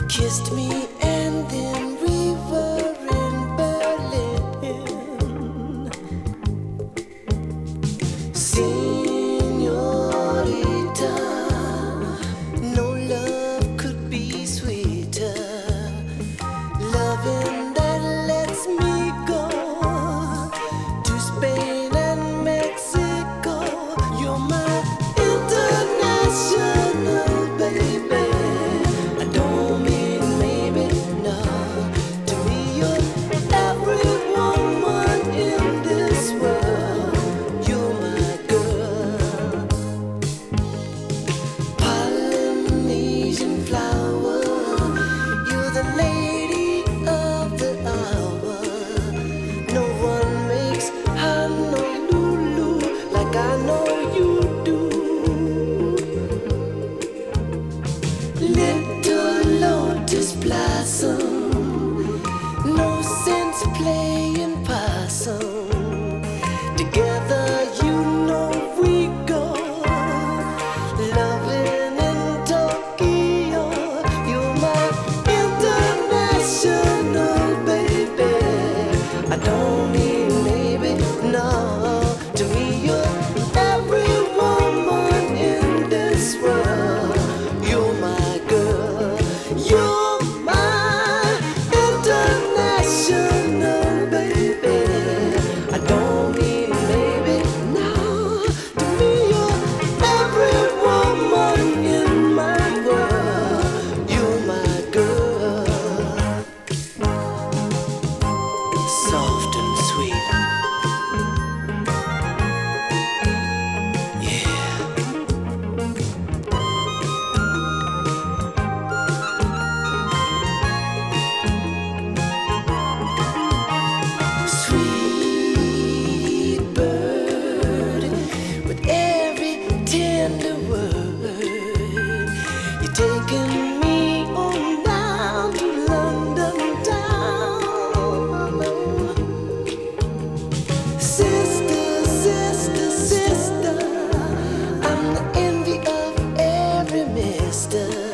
kissed me, and then we were in Berlin. Señorita, no love could be sweeter. Loving that lets me go to Spain and Mexico. You're my international baby. I don't mean maybe, no. To me, you're every woman in this world. You're my girl. Polynesian flower, you're the lady of the hour. No one makes Honolulu like I know you do. Little lotus blossom, no sense playing possum. Together, you know we go. Loving in Tokyo, you're my international baby. I don't mean maybe, no. To me, you're every woman in this world. You're my girl. You're my international baby. I don't mean maybe, no. To me, you're every woman in my world. You're my girl. Soft and sweet. Yeah. Sweet bird, with every tender word, you're taking me on down to London town. Sister, sister, sister, I'm the envy of every mister.